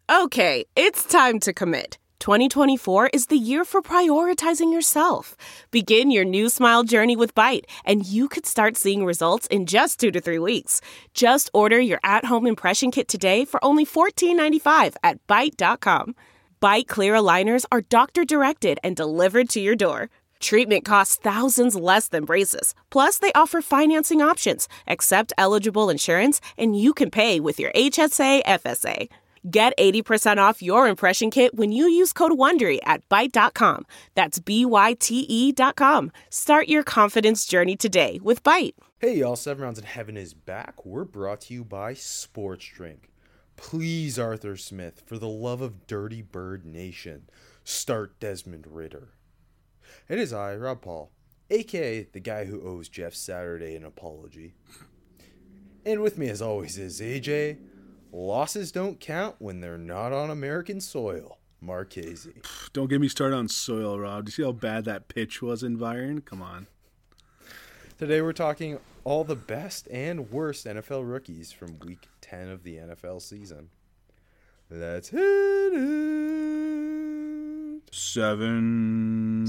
Okay, it's time to commit. 2024 is the year for prioritizing yourself. Begin your new smile journey with Byte, and you could start seeing results in just 2 to 3 weeks. Just order your at-home impression kit today for only $14.95 at Byte.com. Byte Clear aligners are doctor-directed and delivered to your door. Treatment costs thousands less than braces. Plus, they offer financing options, accept eligible insurance, and you can pay with your HSA FSA. Get 80% off your impression kit when you use code WONDERY at Byte.com. That's BYTE.com. Start your confidence journey today with Byte. Hey y'all, 7 Rounds in Heaven is back. We're brought to you by Sports Drink. Please, Arthur Smith, for the love of Dirty Bird Nation, start Desmond Ritter. It is I, Rob Paul, aka the guy who owes Jeff Saturday an apology. And with me as always is AJ. Losses don't count when they're not on American soil. Marchese. Don't get me started on soil, Rob. Do you see how bad that pitch was in Bayern? Come on. Today we're talking all the best and worst NFL rookies from Week 10 of the NFL season. Let's hit it. Seven.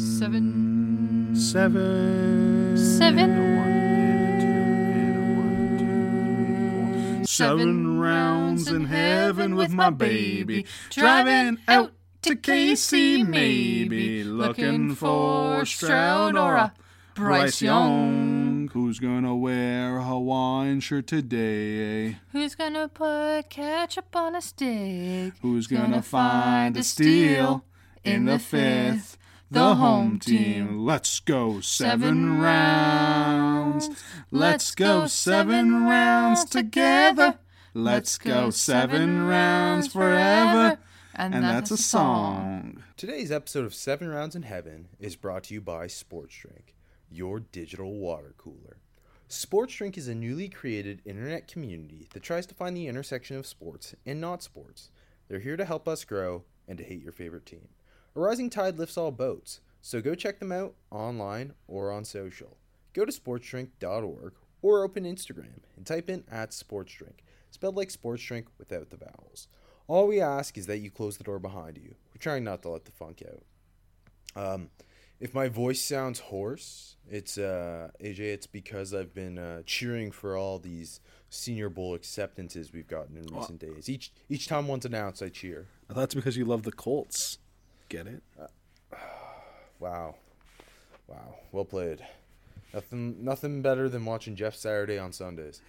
Seven rounds in heaven with my baby, driving out to KC maybe, looking for Stroud or a Bryce Young. Who's gonna wear a Hawaiian shirt today? Who's gonna put ketchup on a stick? Who's gonna find a steal in the fifth? The home team. Let's go 7 rounds. Let's go 7 rounds together. Let's go 7 rounds forever. And that's a song. Today's episode of 7 Rounds in Heaven is brought to you by Sports Drink, your digital water cooler. Sports Drink is a newly created internet community that tries to find the intersection of sports and not sports. They're here to help us grow and to hate your favorite team. A rising tide lifts all boats, so go check them out online or on social. Go to sportsdrink.org or open Instagram and type in @sportsdrink, spelled like sports drink without the vowels. All we ask is that you close the door behind you. We're trying not to let the funk out. If my voice sounds hoarse, it's AJ. It's because I've been cheering for all these Senior Bowl acceptances we've gotten in recent days. Each time one's announced, I cheer. I thought it's because you love the Colts. Get it? Wow. Well played. Nothing better than watching Jeff Saturday on Sundays.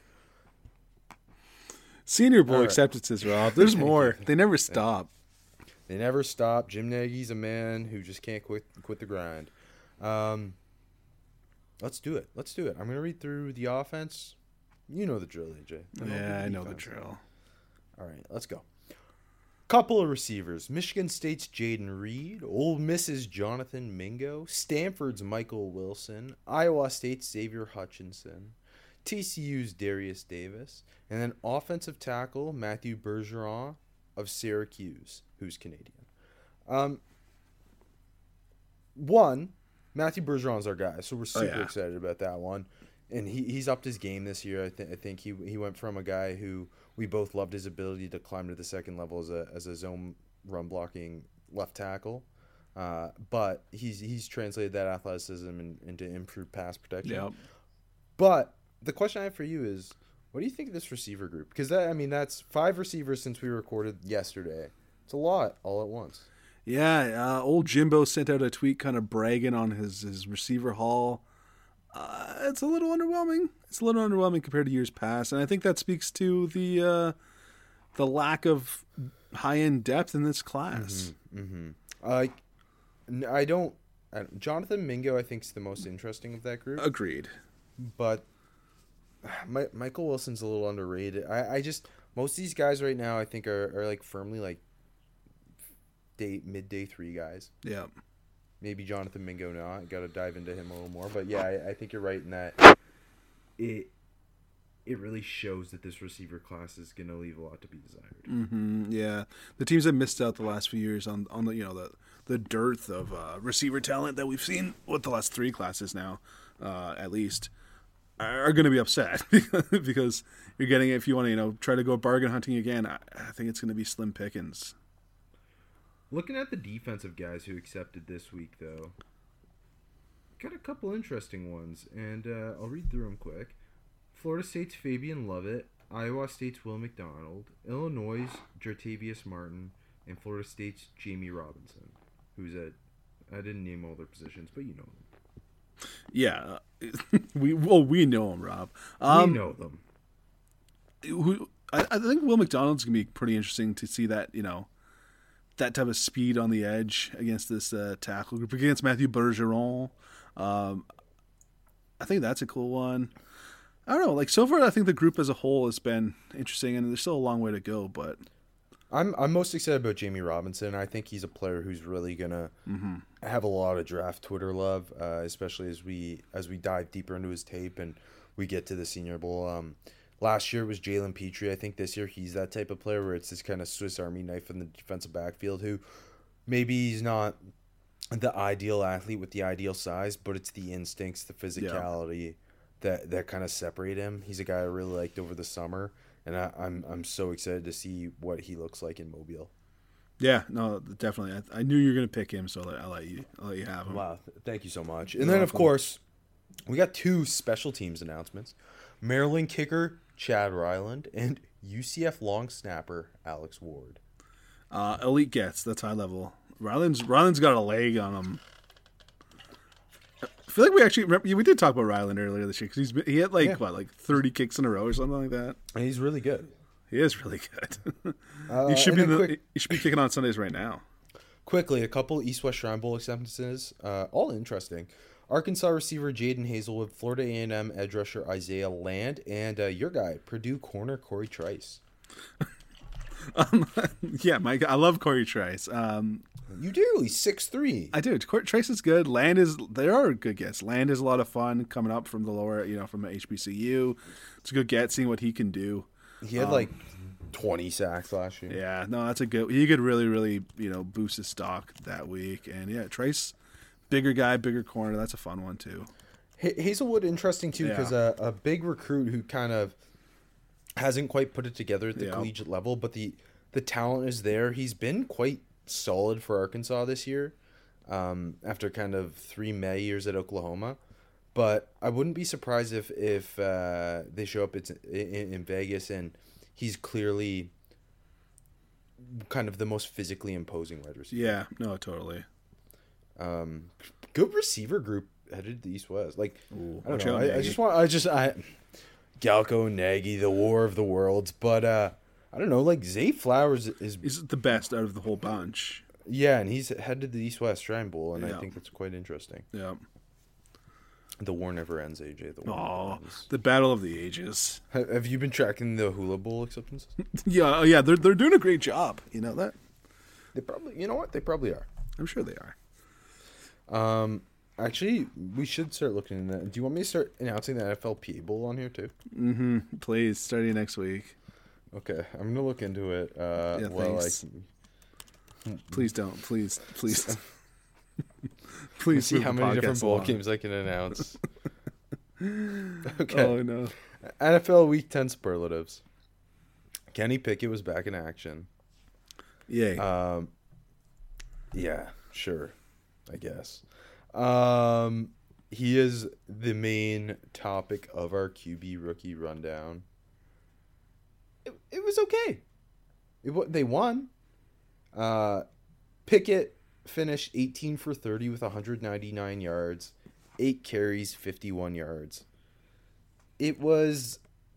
Senior Bowl acceptances, Rob. There's more. They never stop. They never stop. Jim Nagy's a man who just can't quit the grind. Let's do it. I'm going to read through the offense. You know the drill, AJ. Yeah, I know the drill. All right, let's go. Couple of receivers. Michigan State's Jaden Reed, Ole Miss's Jonathan Mingo, Stanford's Michael Wilson, Iowa State's Xavier Hutchinson, TCU's Darius Davis, and then offensive tackle Matthew Bergeron of Syracuse, who's Canadian. Matthew Bergeron's our guy, so we're super excited about that one. And he's upped his game this year. I think he went from a guy who we both loved his ability to climb to the second level as a zone run blocking left tackle, but he's translated that athleticism into improved pass protection. Yep. But the question I have for you is, what do you think of this receiver group? Because that's 5 receivers since we recorded yesterday. It's a lot all at once. Yeah, old Jimbo sent out a tweet kind of bragging on his receiver haul. It's a little underwhelming. It's a little underwhelming compared to years past, and I think that speaks to the lack of high-end depth in this class. Jonathan Mingo, I think, is the most interesting of that group. Agreed. But Michael Wilson's a little underrated. Most of these guys right now, I think, are like firmly like mid-day 3 guys. Yeah. Maybe Jonathan Mingo not. Got to dive into him a little more. But yeah, I think you're right in that it really shows that this receiver class is going to leave a lot to be desired. Mm-hmm, yeah, the teams have missed out the last few years on the dearth of receiver talent that we've seen with the last 3 classes now, at least. are going to be upset because you're getting, if you want to, try to go bargain hunting again, I think it's going to be slim pickings. Looking at the defensive guys who accepted this week, though, got a couple interesting ones, and I'll read through them quick. Florida State's Fabian Lovett, Iowa State's Will McDonald, Illinois' Jertavius Martin, and Florida State's Jamie Robinson, who's I didn't name all their positions, but you know them. Yeah, we know him, Rob. We know them. I think Will McDonald's gonna be pretty interesting to see that that type of speed on the edge against this tackle group against Matthew Bergeron. I think that's a cool one. I don't know. Like so far, I think the group as a whole has been interesting, and there's still a long way to go. But I'm most excited about Jamie Robinson. I think he's a player who's really gonna have a lot of draft Twitter love, especially as we dive deeper into his tape and we get to the Senior Bowl. Last year it was Jalen Petrie. I think this year he's that type of player where it's this kind of Swiss Army knife in the defensive backfield who maybe he's not the ideal athlete with the ideal size, but it's the instincts, the physicality that kind of separate him. He's a guy I really liked over the summer, and I'm so excited to see what he looks like in Mobile. Yeah, no, definitely. I knew you were going to pick him, so I'll let you have him. Wow, thank you so much. And then, of course, we got two special teams announcements. Maryland kicker Chad Ryland and UCF long snapper Alex Ward. Elite gets, that's high level. Ryland's got a leg on him. I feel like we did talk about Ryland earlier this year because he had like 30 kicks in a row or something like that. And he's really good. He is really good. He should be kicking on Sundays right now. Quickly, a couple East-West Shrine Bowl acceptances, all interesting. Arkansas receiver Jaden Hazelwood, Florida A&M edge rusher Isaiah Land, and your guy, Purdue corner Corey Trice. Yeah, Mike, I love Corey Trice. You do. He's 6'3". I do. Trice is good. They are good gets. Land is a lot of fun coming up from the lower, from HBCU. It's a good get, seeing what he can do. He had 20 sacks last year. Yeah, no, that's a good. He could really, really, boost his stock that week. And yeah, Trice, bigger guy, bigger corner. That's a fun one too. Hazelwood, interesting too, because a big recruit who kind of hasn't quite put it together at the collegiate level, but the talent is there. He's been quite solid for Arkansas this year, after kind of 3 May years at Oklahoma. But I wouldn't be surprised if they show up in Vegas and he's clearly kind of the most physically imposing wide receiver. Yeah, no, totally. Good receiver group headed to the East-West. I don't know. I Galko, Nagy, the war of the worlds. But I don't know. Zay Flowers is the best out of the whole bunch. Yeah, and he's headed to the East-West Shrine Bowl, and I think that's quite interesting. Yeah. The war never ends, AJ. The battle of the ages. Have you been tracking the Hula Bowl acceptances? Yeah. They're doing a great job. You know that? They probably. You know what? They probably are. I'm sure they are. Actually, we should start looking into that. Do you want me to start announcing the NFLPA Bowl on here too? Mm-hmm. Please, starting next week. Okay, I'm gonna look into it. Thanks. Please don't. Please. Please see how many different bowl games I can announce. Okay. Oh no. NFL Week 10 superlatives. Kenny Pickett was back in action. Yay. Yeah, sure. I guess. He is the main topic of our QB rookie rundown. It was okay. They won. Pickett finished 18 for 30 with 199 yards, 8 carries, 51 yards. It was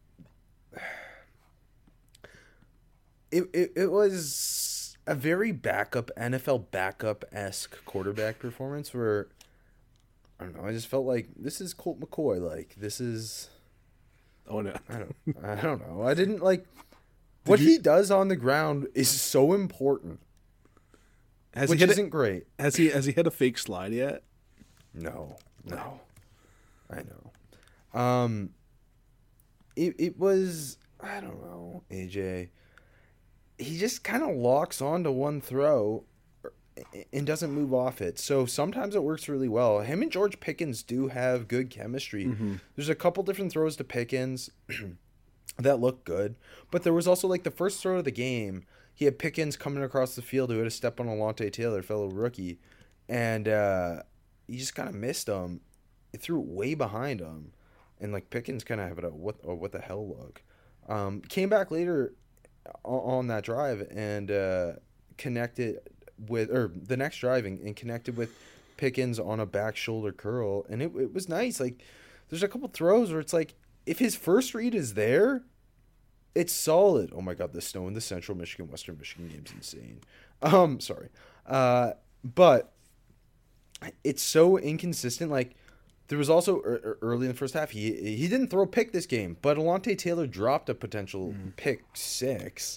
a very NFL backup-esque quarterback performance where, I don't know, I just felt like this is Colt McCoy. This is... Oh, no. I don't know. I didn't like... What he does on the ground is so important. Which isn't great. Has he hit a fake slide yet? No. I know. It was, I don't know, AJ. He just kind of locks on to one throw, and doesn't move off it. So sometimes it works really well. Him and George Pickens do have good chemistry. Mm-hmm. There's a couple different throws to Pickens that look good, but there was also like the first throw of the game. He had Pickens coming across the field who had a step on Alontae Taylor, fellow rookie, and he just kind of missed him. He threw it way behind him, and like Pickens kind of had a what the hell look. Came back later on that drive and connected with, or the next drive and connected with Pickens on a back shoulder curl, and it was nice. Like there's a couple throws where it's like if his first read is there, it's solid. Oh my god, the snow in the Central Michigan Western Michigan game's insane. Sorry, but it's so inconsistent. Like there was also early in the first half, he didn't throw a pick this game, but Alontae Taylor dropped a potential pick six.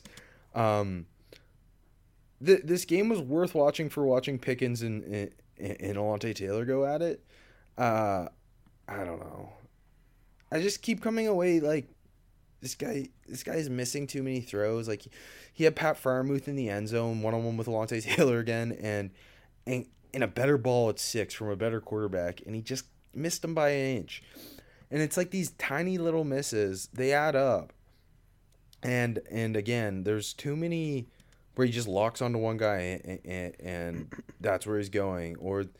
This game was worth watching for watching Pickens and Alontae Taylor go at it. I don't know. I just keep coming away like this guy is missing too many throws. Like he had Pat Freiermuth in the end zone, one-on-one with Alontae Taylor again, and in a better ball at 6 from a better quarterback, and he just missed him by an inch. And it's like these tiny little misses, they add up. And again, there's too many where he just locks onto one guy and that's where he's going.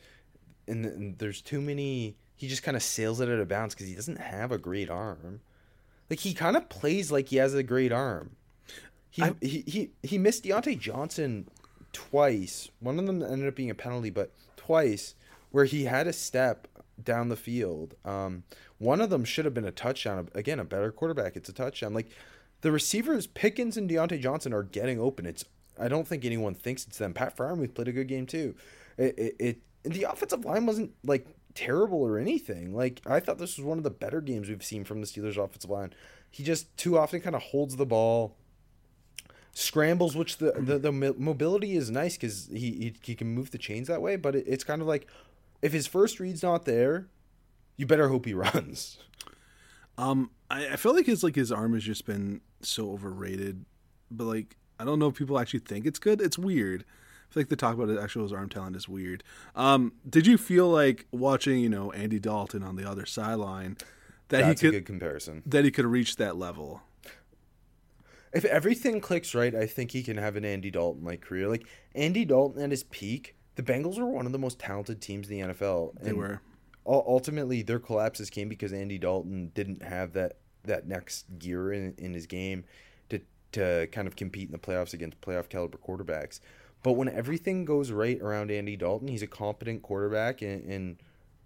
And there's too many, he just kind of sails it out of bounds because he doesn't have a great arm. Like he kind of plays like he has a great arm. He missed Deontay Johnson twice. One of them ended up being a penalty, but twice where he had a step down the field. One of them should have been a touchdown. Again, a better quarterback, it's a touchdown. Like the receivers, Pickens and Deontay Johnson, are getting open. I don't think anyone thinks it's them. Pat Freiermuth played a good game too. The offensive line wasn't like terrible or anything. Like I thought this was one of the better games we've seen from the Steelers offensive line. He just too often kind of holds the ball, scrambles, which the mobility is nice because he can move the chains that way. But it's kind of like if his first read's not there, you better hope he runs. I feel like his arm has just been so overrated, but like I don't know if people actually think it's good. It's weird. I feel like the talk about his arm talent is weird. Did you feel like watching, Andy Dalton on the other sideline That's a good comparison. That he could reach that level? If everything clicks right, I think he can have an Andy Dalton-like career. Like Andy Dalton at his peak, the Bengals were one of the most talented teams in the NFL. They were. Ultimately, their collapses came because Andy Dalton didn't have that next gear in his game to kind of compete in the playoffs against playoff caliber quarterbacks. But when everything goes right around Andy Dalton, he's a competent quarterback, and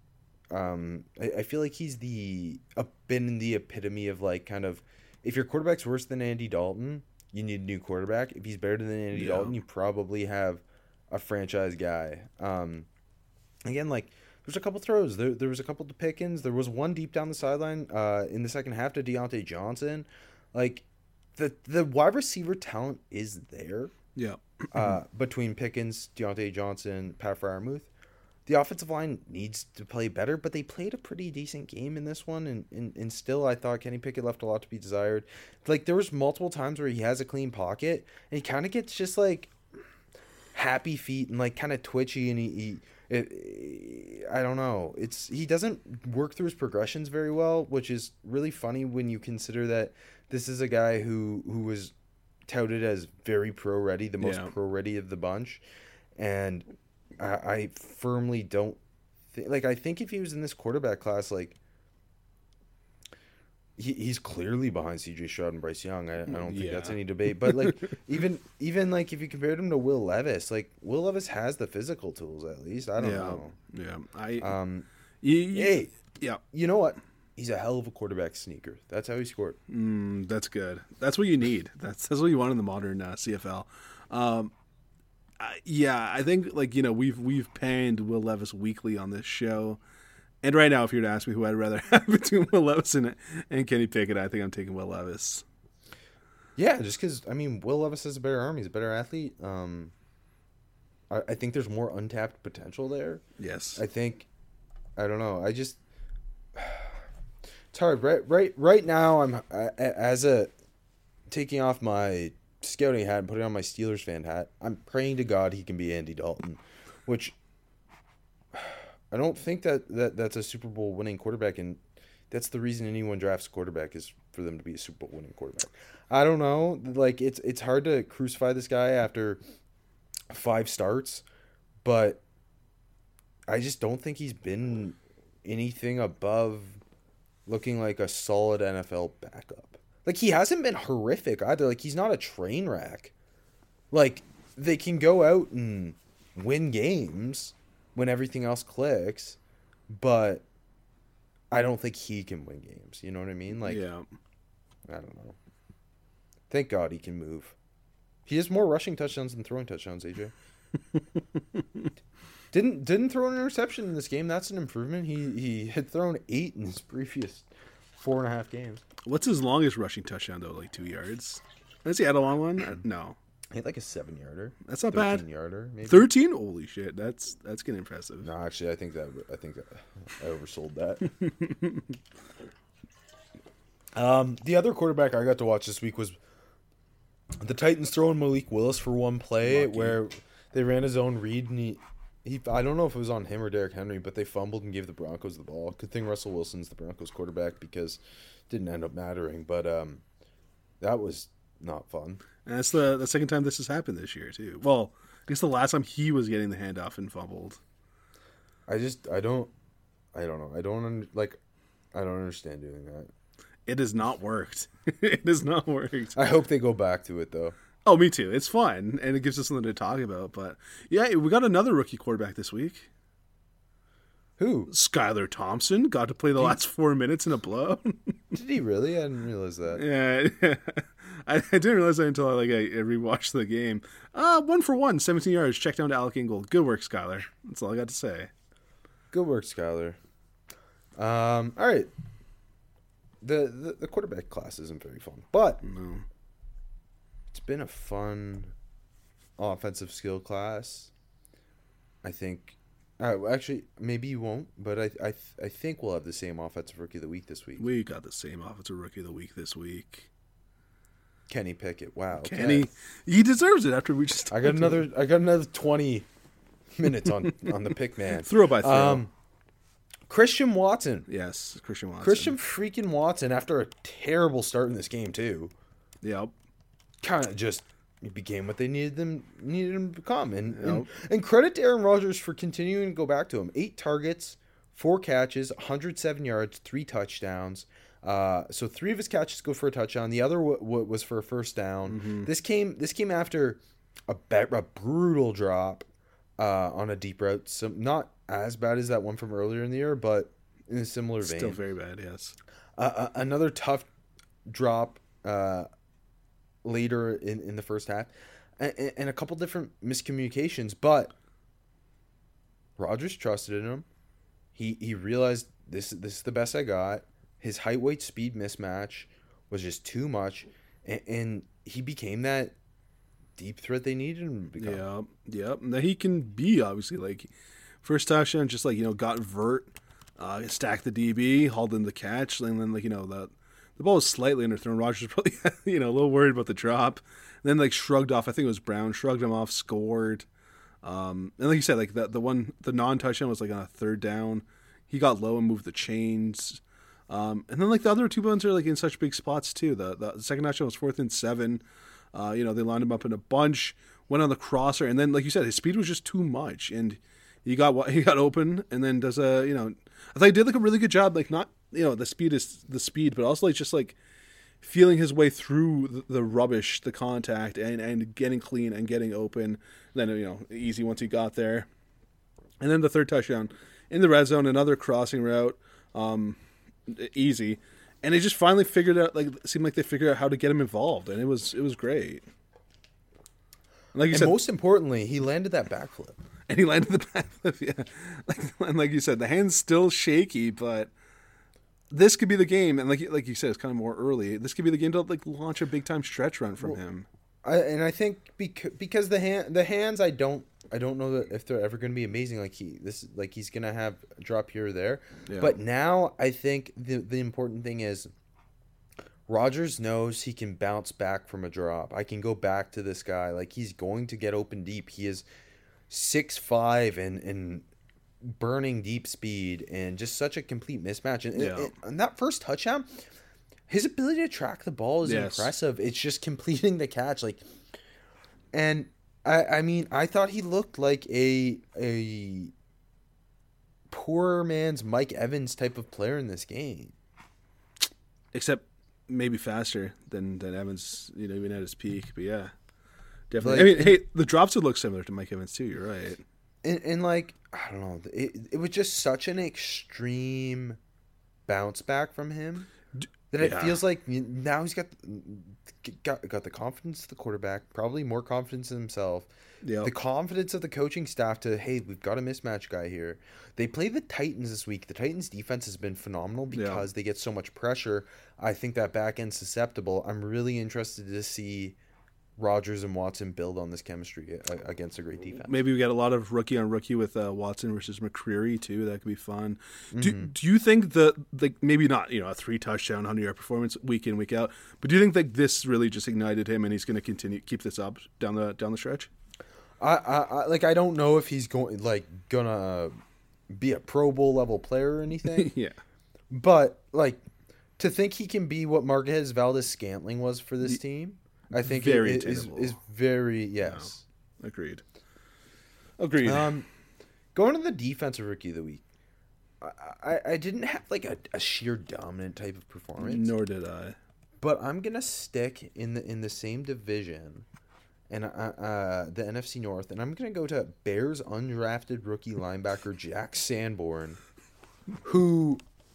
I feel like he's been the epitome of like kind of, if your quarterback's worse than Andy Dalton, you need a new quarterback. If he's better than Andy Dalton, you probably have a franchise guy. Again, like there's a couple throws. There was a couple to Pickens. There was one deep down the sideline in the second half to Deontay Johnson. Like the wide receiver talent is there. Yeah. Between Pickens, Deontay Johnson, Pat Freiermuth. The offensive line needs to play better, but they played a pretty decent game in this one, and still I thought Kenny Pickett left a lot to be desired. Like there was multiple times where he has a clean pocket, and he kind of gets just like happy feet and like kind of twitchy, and I don't know. He doesn't work through his progressions very well, which is really funny when you consider that this is a guy who was touted as very pro-ready, the most pro-ready of the bunch, and I firmly don't think, like, I think if he was in this quarterback class, like, he's clearly behind C.J. Stroud and Bryce Young. I don't think that's any debate. But, like, even like, if you compared him to Will Levis, like, Will Levis has the physical tools, at least. I don't know. Yeah. You know what? He's a hell of a quarterback sneaker. That's how he scored. That's good. That's what you need. That's what you want in the modern CFL. I think like we've panned Will Levis weekly on this show, and right now, if you were to ask me who I'd rather have between Will Levis and Kenny Pickett, I think I'm taking Will Levis. Yeah, just because Will Levis has a better arm. He's a better athlete. I think there's more untapped potential there. Yes. I don't know. It's hard. Right now, I'm taking off my scouting hat and putting on my Steelers fan hat, I'm praying to God he can be Andy Dalton, which I don't think that's a Super Bowl winning quarterback, and that's the reason anyone drafts a quarterback is for them to be a Super Bowl winning quarterback. I don't know. Like, it's hard to crucify this guy after 5 starts, but I just don't think he's been anything above looking like a solid NFL backup. Like, he hasn't been horrific either. Like, he's not a train wreck. Like, they can go out and win games when everything else clicks, but I don't think he can win games. You know what I mean? Like, Yeah. I don't know. Thank God he can move. He has more rushing touchdowns than throwing touchdowns, AJ. Didn't throw an interception in this game. That's an improvement. He had thrown 8 in his previous 4.5 games. What's his longest rushing touchdown, though? Like 2 yards? Has he had a long one? No. He had like a 7-yarder. That's not bad. 13-yarder, maybe. 13? Holy shit. That's getting impressive. No, actually, I think I oversold that. The other quarterback I got to watch this week was the Titans throwing Malik Willis for one play where they ran his own read, and he I don't know if it was on him or Derrick Henry, but they fumbled and gave the Broncos the ball. Good thing Russell Wilson's the Broncos quarterback because it didn't end up mattering, but that was not fun. And that's the second time this has happened this year, too. Well, I guess the last time he was getting the handoff and fumbled. I don't know. I don't understand doing that. It has not worked. It has not worked. I hope they go back to it, though. Oh, me too. It's fun, and it gives us something to talk about. But, yeah, we got another rookie quarterback this week. Who? Skylar Thompson got to play the last 4 minutes in a blowout. Did he really? I didn't realize that. Yeah. I didn't realize that until I rewatched the game. 1 for 1, 17 yards, check down to Alec Ingold. Good work, Skylar. That's all I got to say. Good work, Skylar. All right. The quarterback class isn't very fun, but No. it's been a fun offensive skill class. I think. Actually, maybe you won't, but I think we'll have the same offensive rookie of the week this week. We got the same offensive rookie of the week this week. Kenny Pickett. Wow, Kenny, he deserves it after we just. I got another 20 minutes on the pick man. Throw by throw. Christian Watson. Yes, Christian Watson. Christian freaking Watson, after a terrible start in this game too, Yep. kind of just became what they needed him to become. And credit to Aaron Rodgers for continuing to go back to him. 8 targets, 4 catches, 107 yards, 3 touchdowns. So 3 of his catches go for a touchdown. The other was for a first down. Mm-hmm. This came after a brutal drop on a deep route. So not as bad as that one from earlier in the year, but in a similar vein. Still very bad, yes. Another tough drop later in the first half, and a couple different miscommunications, but Rodgers trusted in him. He realized this is the best I got. His height, weight, speed mismatch was just too much, and he became that deep threat they needed him to become. Yep. Now he can be, obviously, like, first touchdown, just like, got vert, stacked the DB, hauled in the catch, and then, like, the ball was slightly underthrown. Rodgers probably, a little worried about the drop. And then, like, shrugged off. I think it was Brown. Shrugged him off, scored. And like you said, like, the non-touchdown was, like, on a third down. He got low and moved the chains. And then, like, the other 2 ones are, like, in such big spots, too. The second touchdown was 4th and 7. They lined him up in a bunch, went on the crosser, and then, like you said, his speed was just too much. And he got open, and then does I thought he did, like, a really good job, like, not, the speed is the speed, but also, like, just, like, feeling his way through the rubbish, the contact, and getting clean and getting open. Then, easy once he got there. And then the third touchdown in the red zone, another crossing route, easy. And they just finally figured out, like, it seemed like they figured out how to get him involved, and it was great. Like you said, most importantly, he landed that backflip. And he landed the backflip, yeah. Like you said, the hand's still shaky, but this could be the game. And like you said, it's kind of more early. This could be the game to, like, launch a big time stretch run from him. I think because the hands, I don't know that if they're ever going to be amazing. Like he's going to have a drop here or there. Yeah. But now I think the important thing is Rodgers knows he can bounce back from a drop. I can go back to this guy. Like, he's going to get open deep. He is 6'5" and burning deep speed and just such a complete mismatch. And that first touchdown, his ability to track the ball is impressive. It's just completing the catch. And I mean, I thought he looked like a poor man's Mike Evans type of player in this game. Except maybe faster than Evans, even at his peak. But yeah, definitely. I mean, the drops would look similar to Mike Evans too. You're right. And like, I don't know, it was just such an extreme bounce back from him that it feels like now he's got the confidence of the quarterback, probably more confidence in himself. Yep. The confidence of the coaching staff to, hey, we've got a mismatch guy here. They play the Titans this week. The Titans defense has been phenomenal because they get so much pressure. I think that back end's susceptible. I'm really interested to see Rodgers and Watson build on this chemistry against a great defense. Maybe we get a lot of rookie on rookie with Watson versus McCreary too. That could be fun. Mm-hmm. Do you think maybe not a 3 touchdown 100-yard performance week in week out, but do you think that this really just ignited him and he's going to keep this up down the stretch? I don't know if he's gonna be a Pro Bowl level player or anything. Yeah, but to think he can be what Marquez Valdes-Scantling was for this team, I think is very yes. No. Agreed. Going to the defensive rookie of the week, I didn't have a sheer dominant type of performance. Nor did I. But I'm gonna stick in the same division, and the NFC North, and I'm gonna go to Bears undrafted rookie linebacker Jack Sanborn, who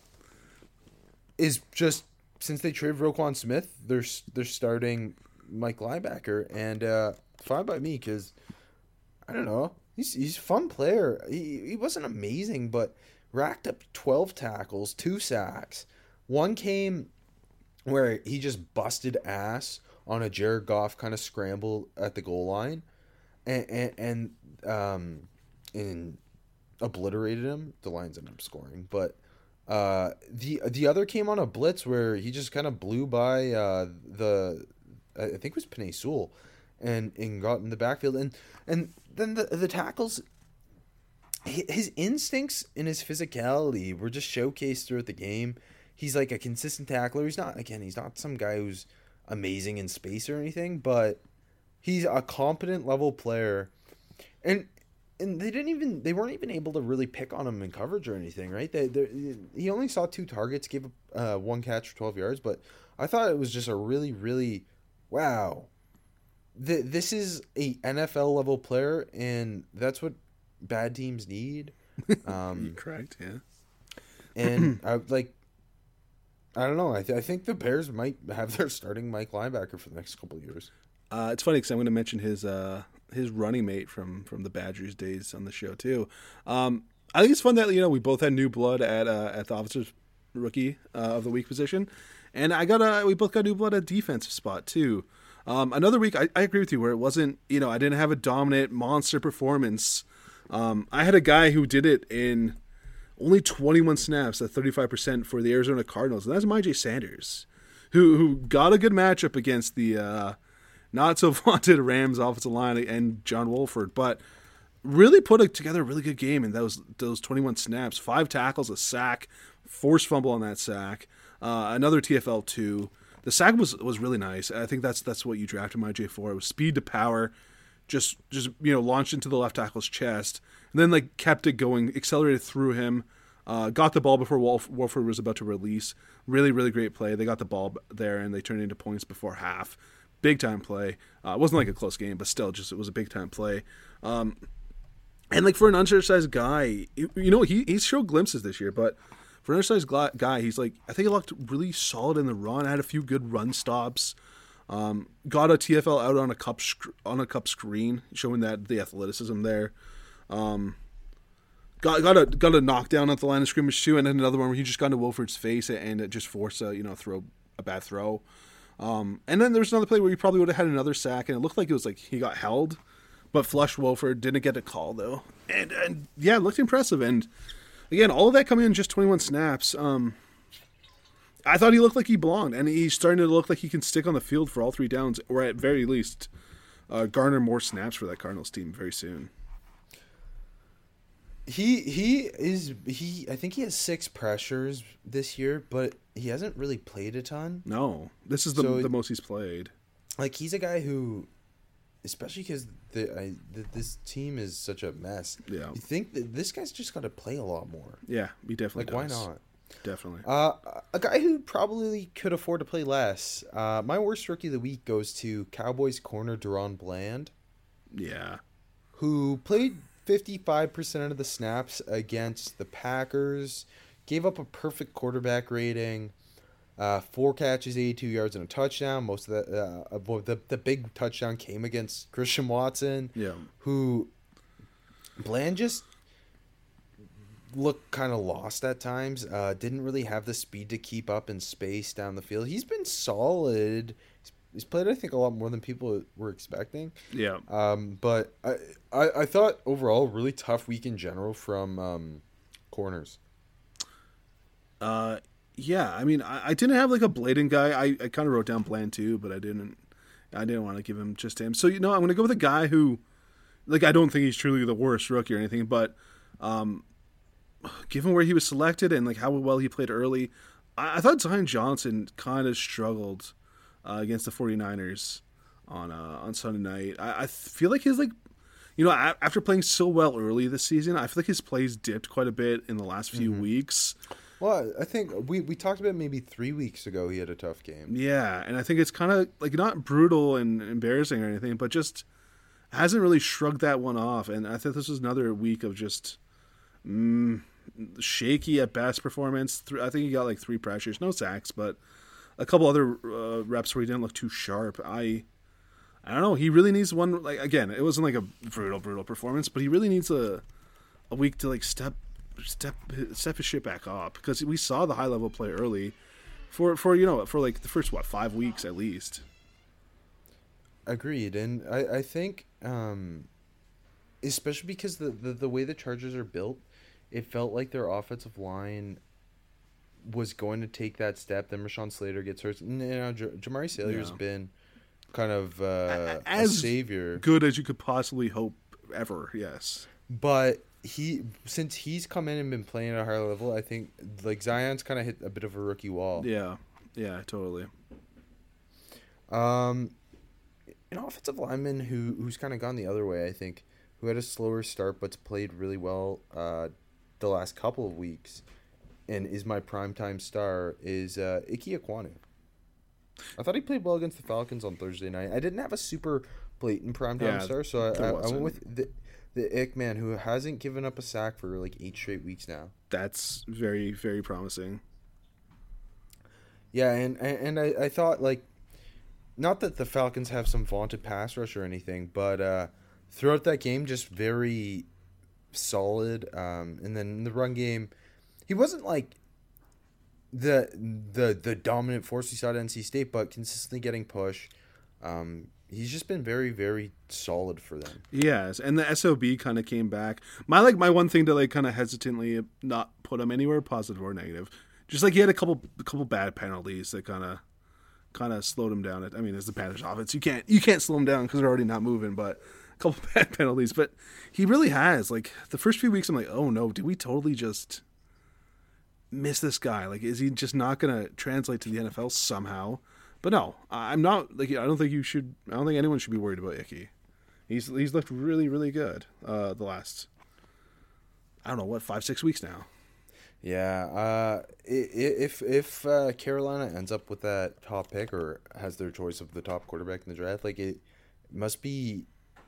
is just, since they traded Roquan Smith, they're starting Mike linebacker, and fine by me because I don't know, he's a fun player. He wasn't amazing, but racked up 12 tackles, 2 sacks. One came where he just busted ass on a Jared Goff kind of scramble at the goal line, and obliterated him. The Lions ended up scoring, but the other came on a blitz where he just kind of blew by I think it was Penei Sewell, and got in the backfield, and then the tackles. His instincts and his physicality were just showcased throughout the game. He's like a consistent tackler. He's not some guy who's amazing in space or anything, but he's a competent level player. And they weren't even able to really pick on him in coverage or anything, right? He only saw 2 targets, gave up 1 catch for 12 yards, but I thought it was just a really, really, wow. This is a NFL level player, and that's what bad teams need. Correct, yeah. And I don't know. I think the Bears might have their starting Mike linebacker for the next couple of years. It's funny because I'm going to mention his running mate from the Badgers days on the show too. I think it's fun that we both had new blood at the offensive rookie of the week position, and we both got new blood at defensive spot too. Another week, I agree with you where it wasn't I didn't have a dominant monster performance. I had a guy who did it in only 21 snaps at 35% for the Arizona Cardinals, and that's Myjai Sanders, who got a good matchup against the not so vaunted Rams offensive line and John Wolford, but really put together a really good game in those 21 snaps. 5 tackles, a sack, forced fumble on that sack, another TFL 2. The sack was really nice. I think that's what you drafted Myjai for. It was speed to power, just launched into the left tackle's chest, and then kept it going, accelerated through him, got the ball before Wolford was about to release. Really, really great play. They got the ball there and they turned it into points before half. Big time play. It wasn't a close game, but still, it was a big time play. And for an undersized guy, he's showed glimpses this year, but for an undersized guy, he's I think he looked really solid in the run. Had a few good run stops. Got a TFL out on a cup screen, showing that the athleticism there. Got a knockdown at the line of scrimmage too, and then another one where he just got into Wolford's face and it just forced a bad throw. And then there was another play where he probably would have had another sack, and it looked like it was he got held, but flushed Wolford, didn't get a call though, and yeah, it looked impressive. And again, all of that coming in just 21 snaps. I thought he looked like he belonged, and he's starting to look like he can stick on the field for all 3 downs, or at very least garner more snaps for that Cardinals team very soon. He I think he has 6 pressures this year, but he hasn't really played a ton. No, this is the most he's played. Like, he's a guy who, especially because this team is such a mess. Yeah, you think that this guy's just got to play a lot more. Yeah, he definitely does. Why not? Definitely. A guy who probably could afford to play less. My worst rookie of the week goes to Cowboys corner Deron Bland. Yeah. Who played 55% of the snaps against the Packers, gave up a perfect quarterback rating, 4 catches, 82 yards, and a touchdown. Most of the big touchdown came against Christian Watson, who Bland just looked kind of lost at times. Didn't really have the speed to keep up in space down the field. He's been solid. He's played, I think, a lot more than people were expecting. Yeah. But I thought overall really tough week in general from corners. Yeah. I mean, I didn't have like a blatant guy. I kind of wrote down Bland too, but I didn't want to give him just to him. So I'm going to go with a guy who, like, I don't think he's truly the worst rookie or anything, but given where he was selected and like how well he played early, I thought Zion Johnson kind of struggled against the 49ers on Sunday night. I feel like his, like, after playing so well early this season, I feel like his plays dipped quite a bit in the last few weeks. Well, I think we talked about maybe 3 weeks ago he had a tough game. Yeah, and I think it's kind of like not brutal and embarrassing or anything, but just hasn't really shrugged that one off. And I think this was another week of just shaky at best performance. I think he got like 3 pressures, no sacks, but a couple other reps where he didn't look too sharp. I don't know. He really needs one. Like, again, it wasn't like a brutal performance, but he really needs a week to like step his shit back up, because we saw the high level play early for like the first 5 weeks at least. Agreed, and I think especially because the way the Chargers are built, it felt like their offensive line was going to take that step. Then Rashawn Slater gets hurt. Jamari Sailor's been kind of a savior, good as you could possibly hope ever. Yes, but since he's come in and been playing at a higher level, I think like Zion's kind of hit a bit of a rookie wall. Yeah, totally. An offensive lineman who's kind of gone the other way, I think, who had a slower start but's played really well the last couple of weeks, and is my primetime star, is Ike Ekwonu. I thought he played well against the Falcons on Thursday night. I didn't have a super blatant primetime star, so I went with the Ick man, who hasn't given up a sack for like 8 straight weeks now. That's very, very promising. Yeah, and I thought, like, not that the Falcons have some vaunted pass rush or anything, but throughout that game, just very solid. And then in the run game, he wasn't like the dominant force we saw at NC State, but consistently getting pushed. He's just been very, very solid for them. Yes, and the SOB kind of came back. My one thing to like kind of hesitantly not put him anywhere, positive or negative, just like he had a couple bad penalties that kind of slowed him down. I mean, as the Panthers offense, you can't slow him down because they're already not moving, but a couple bad penalties. But he really has, like, the first few weeks I'm like, oh no, did we totally just miss this guy? Like, is he just not going to translate to the NFL somehow? But no, I'm not, like, I don't think anyone should be worried about Icky. He's looked really, really good the last, I don't know, 5-6 weeks now. Yeah, if Carolina ends up with that top pick or has their choice of the top quarterback in the draft, like, it must be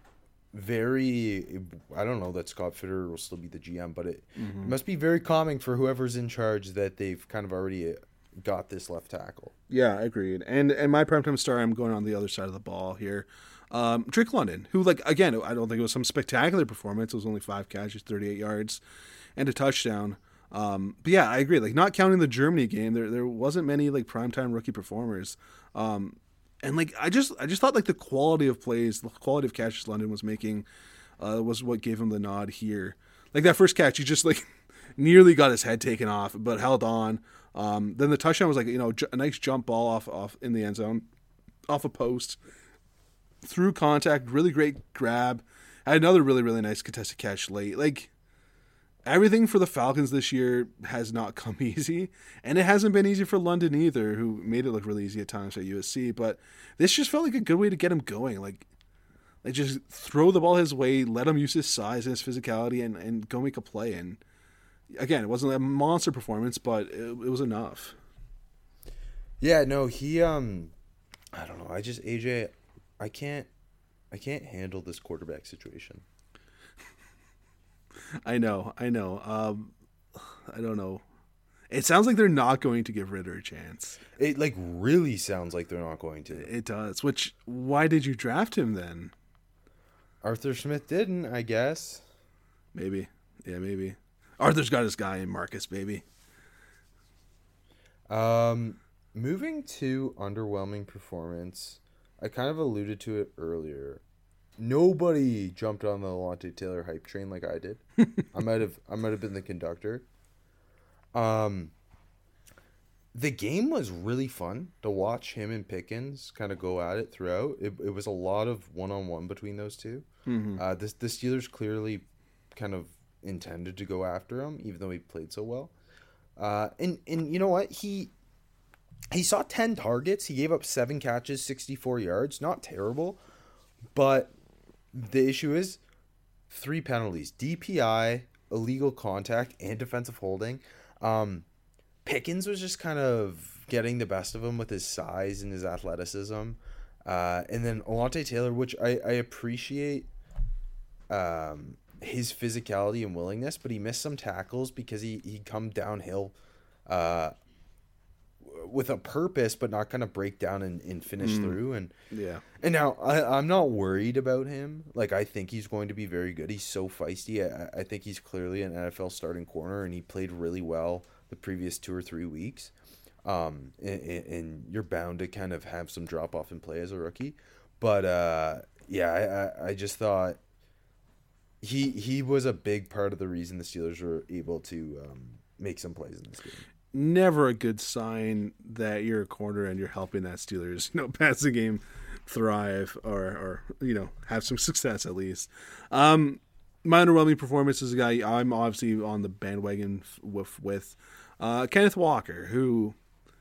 very, I don't know that Scott Fitter will still be the GM, but it must be very calming for whoever's in charge that they've kind of already got this left tackle. Yeah, agreed. And my primetime star, I'm going on the other side of the ball here. Drake London, who, like, again, I don't think it was some spectacular performance. It was only 5 catches, 38 yards, and a touchdown. But yeah, I agree. Like, not counting the Germany game, there wasn't many like primetime rookie performers. And like I just thought like the quality of plays, the quality of catches London was making, was what gave him the nod here. Like that first catch, he just like nearly got his head taken off, but held on. Then the touchdown was like, a nice jump ball off in the end zone, off a post, through contact, really great grab. Had another really, really nice contested catch late. Like, everything for the Falcons this year has not come easy, and it hasn't been easy for London either, who made it look really easy at times at USC, but this just felt like a good way to get him going. Like just throw the ball his way, let him use his size and his physicality, and go make a play. And again, it wasn't a monster performance, but it was enough. Yeah, no, he I don't know. AJ, I can't handle this quarterback situation. I know. I don't know. It sounds like they're not going to give Ritter a chance. It really sounds like they're not going to. It does. Why did you draft him then? Arthur Smith didn't, I guess. Maybe. Yeah, maybe. Arthur's got his guy in Marcus, baby. Moving to underwhelming performance, I kind of alluded to it earlier. Nobody jumped on the Alontae Taylor hype train like I did. I might have been the conductor. The game was really fun to watch him and Pickens kind of go at it throughout. It was a lot of one-on-one between those two. Mm-hmm. The Steelers clearly kind of intended to go after him, even though he played so well. And you know what? He saw 10 targets. He gave up 7 catches, 64 yards. Not terrible. But the issue is 3 penalties. DPI, illegal contact, and defensive holding. Pickens was just kind of getting the best of him with his size and his athleticism. And then Alontae Taylor, which I appreciate his physicality and willingness, but he missed some tackles because he'd come downhill with a purpose, but not kind of break down and finish through. And now I'm not worried about him. Like, I think he's going to be very good. He's so feisty. I think he's clearly an NFL starting corner, and he played really well the previous 2 or 3 weeks. And you're bound to kind of have some drop off in play as a rookie. But I just thought he was a big part of the reason the Steelers were able to make some plays in this game. Never a good sign that you're a corner and you're helping that Steelers, passing game thrive or have some success at least. My underwhelming performance is a guy I'm obviously on the bandwagon with Kenneth Walker, who,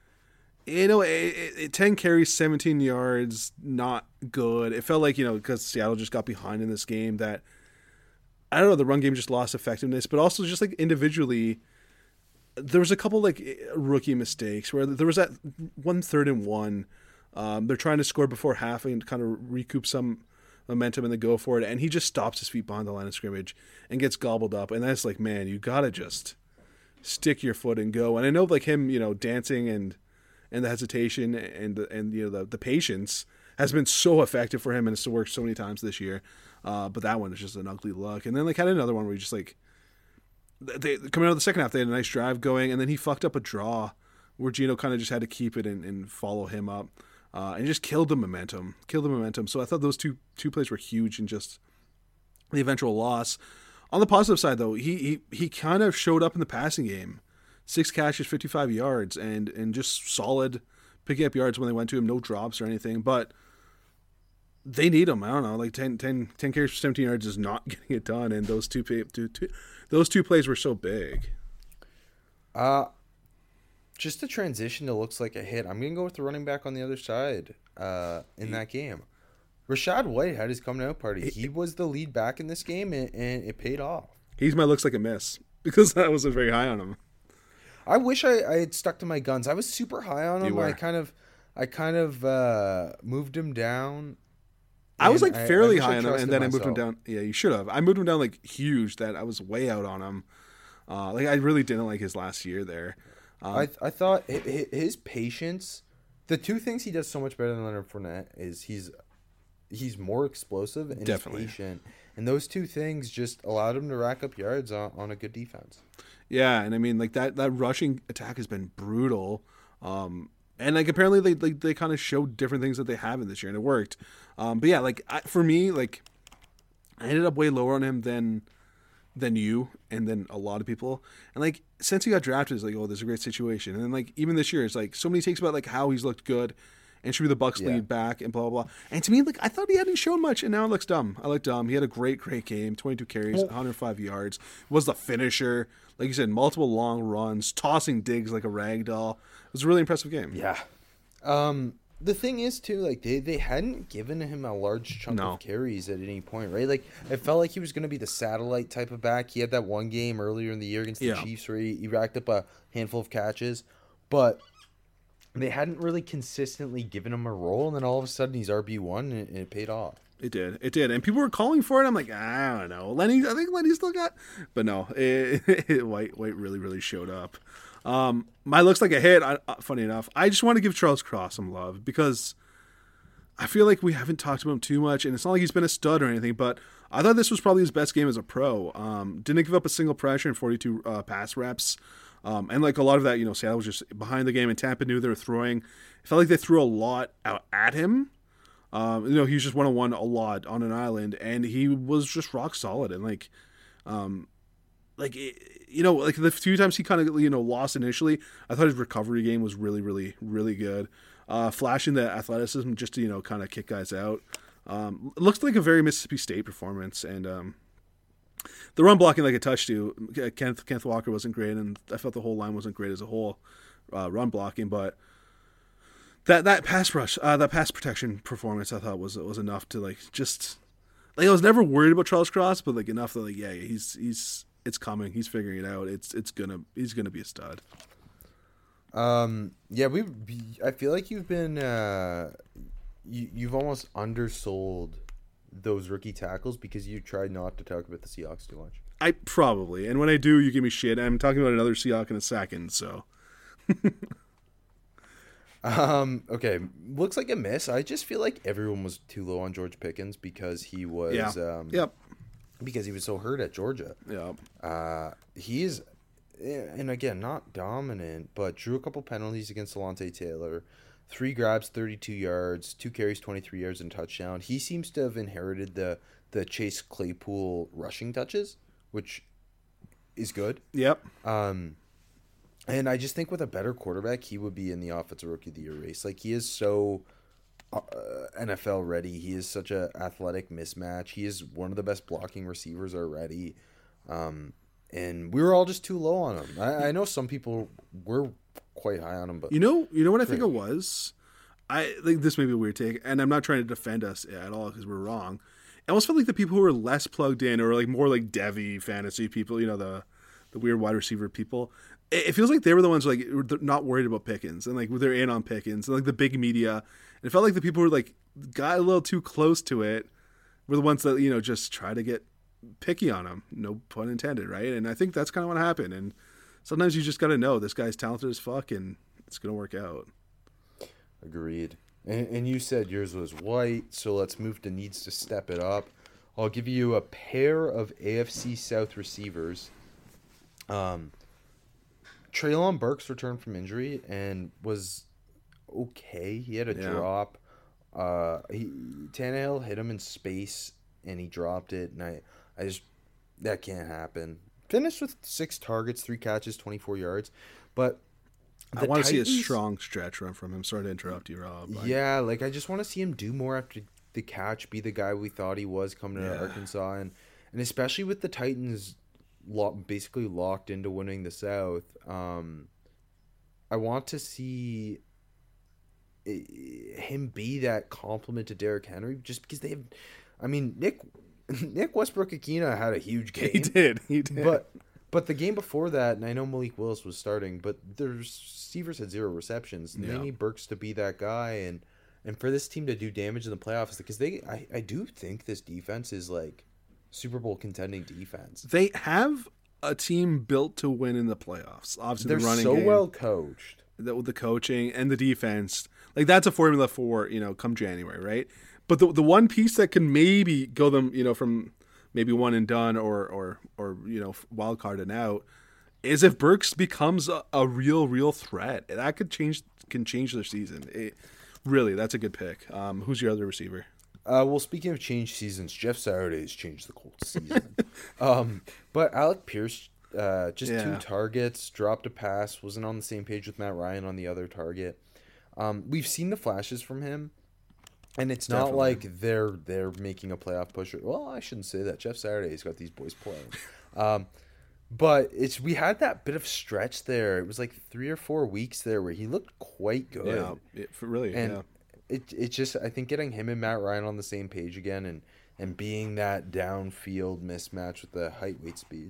10 carries, 17 yards, not good. It felt like, because Seattle just got behind in this game, that, I don't know, the run game just lost effectiveness, but also just like individually, there was a couple like rookie mistakes where there was that 1 3rd and 1. They're trying to score before half and kind of recoup some momentum and they go for it, and he just stops his feet behind the line of scrimmage and gets gobbled up. And that's like, man, you gotta just stick your foot and go. And I know like him, dancing and the hesitation and the patience has been so effective for him, and it's worked so many times this year. But that one is just an ugly look. And then like had another one where he just like, they coming out of the second half, they had a nice drive going, and then he fucked up a draw where Gino kind of just had to keep it and follow him up, and just killed the momentum. So I thought those two plays were huge in just the eventual loss. On the positive side, though, he kind of showed up in the passing game. 6 catches, 55 yards, and just solid picking up yards when they went to him. No drops or anything, but they need him. I don't know, like 10 carries for 17 yards is not getting it done, and those two plays were so big. Just the transition that looks like a hit. I'm going to go with the running back on the other side in that game. Rachaad White had his coming out party. He was the lead back in this game, and it paid off. He's my looks like a miss because I wasn't very high on him. I wish I had stuck to my guns. I was super high on him. You were. I kind of moved him down. I was like fairly high on him, and then myself. I moved him down. Yeah, you should have. I moved him down like huge. That I was way out on him. I really didn't like his last year there. I thought his patience. The two things he does so much better than Leonard Fournette is he's more explosive and Definitely. he's patient, and those two things just allowed him to rack up yards on a good defense. Yeah, and I mean like that rushing attack has been brutal. And like apparently they kind of showed different things that they haven't this year, and it worked. But yeah, like for me, like I ended up way lower on him than than you and then a lot of people. And like since he got drafted, it's like, oh, there's a great situation. And then like even this year, it's like so many takes about like how he's looked good and should be the Bucks lead back and blah blah blah. And to me, like I thought he hadn't shown much, and now it looks dumb. I look dumb. He had a great game, 22 carries, 105 yards. Was the finisher, like you said, multiple long runs, tossing digs like a rag doll. It was a really impressive game. Yeah. The thing is too, like they hadn't given him a large chunk of carries at any point, right? Like it felt like he was going to be the satellite type of back. He had that one game earlier in the year against the Chiefs where he racked up a handful of catches, but they hadn't really consistently given him a role. And then all of a sudden he's RB1 and it paid off. It did, and people were calling for it. I'm like, I don't know, I think Lenny still got, but no, White really showed up. My looks like a hit. Funny enough, I just want to give Charles Cross some love because I feel like we haven't talked about him too much, and it's not like he's been a stud or anything. But I thought this was probably his best game as a pro. Didn't give up a single pressure in 42 pass reps, and like a lot of that, Seattle was just behind the game, and Tampa knew they were throwing. It felt like they threw a lot out at him. He was just 1-on-1 a lot on an island, and he was just rock solid and like the few times he kind of lost initially, I thought his recovery game was really, really, really good. Flashing the athleticism just to kind of kick guys out. It looks like a very Mississippi State performance, and the run blocking like a touch to Kenneth Walker wasn't great, and I felt the whole line wasn't great as a whole run blocking, but that pass rush, that pass protection performance, I thought was enough to like just like I was never worried about Charles Cross, but like enough that like he's it's coming. He's figuring it out. He's gonna be a stud. I feel like you've been you've almost undersold those rookie tackles because you tried not to talk about the Seahawks too much. I probably, and when I do, you give me shit. I'm talking about another Seahawk in a second, so. Okay, looks like a miss. I just feel like everyone was too low on George Pickens because he was because he was so hurt at Georgia. Yeah. He's, and again, not dominant, but drew a couple penalties against Alontae Taylor. 3 grabs, 32 yards, 2 carries, 23 yards, and touchdown. He seems to have inherited the Chase Claypool rushing touches, which is good. Yep. And I just think with a better quarterback, he would be in the Offensive Rookie of the Year race. Like, he is so NFL ready. He is such an athletic mismatch. He is one of the best blocking receivers already. And we were all just too low on him. I know some people were quite high on him, but you know what I think it was? I think this may be a weird take, and I'm not trying to defend us at all because we're wrong. It almost felt like the people who were less plugged in, or like more like Devy fantasy people, the weird wide receiver people. It feels like they were the ones like not worried about Pickens and like they're in on Pickens and like the big media. And it felt like the people who were like got a little too close to it were the ones that just try to get picky on him. No pun intended, right? And I think that's kind of what happened. And sometimes you just got to know this guy's talented as fuck and it's gonna work out. Agreed. And you said yours was White, so let's move to needs to step it up. I'll give you a pair of AFC South receivers. Treylon Burks returned from injury and was okay. He had a drop. Tannehill hit him in space and he dropped it. And I just that can't happen. Finished with 6 targets, 3 catches, 24 yards. But I want to see a strong stretch run from him. Sorry to interrupt you, Rob. Yeah, like I just want to see him do more after the catch, be the guy we thought he was coming to Arkansas, and especially with the Titans basically locked into winning the South. I want to see him be that compliment to Derrick Henry, just because they have. I mean, Nick Westbrook-Ikhine had a huge game. He did. But the game before that, and I know Malik Willis was starting, but the receivers had 0 receptions. And they need Burks to be that guy, and for this team to do damage in the playoffs, because I do think this defense is like Super Bowl contending defense. They have a team built to win in the playoffs. Obviously, they're the running so game, well coached. With the coaching and the defense, like that's a formula for come January, right? But the one piece that can maybe go them from maybe one and done or wild card and out is if Burks becomes a real threat. That can change their season. Really, that's a good pick. Who's your other receiver? Well, speaking of changed seasons, Jeff Saturday's changed the Colts season. But Alec Pierce, just Yeah. 2 targets, dropped a pass, wasn't on the same page with Matt Ryan on the other target. We've seen the flashes from him, and it's not Definitely. like they're making a playoff push. Well, I shouldn't say that. Jeff Saturday's got these boys playing. But we had that bit of stretch there. It was like 3 or 4 weeks there where he looked quite good. Really. And it just, I think getting him and Matt Ryan on the same page again and being that downfield mismatch with the height, weight, speed.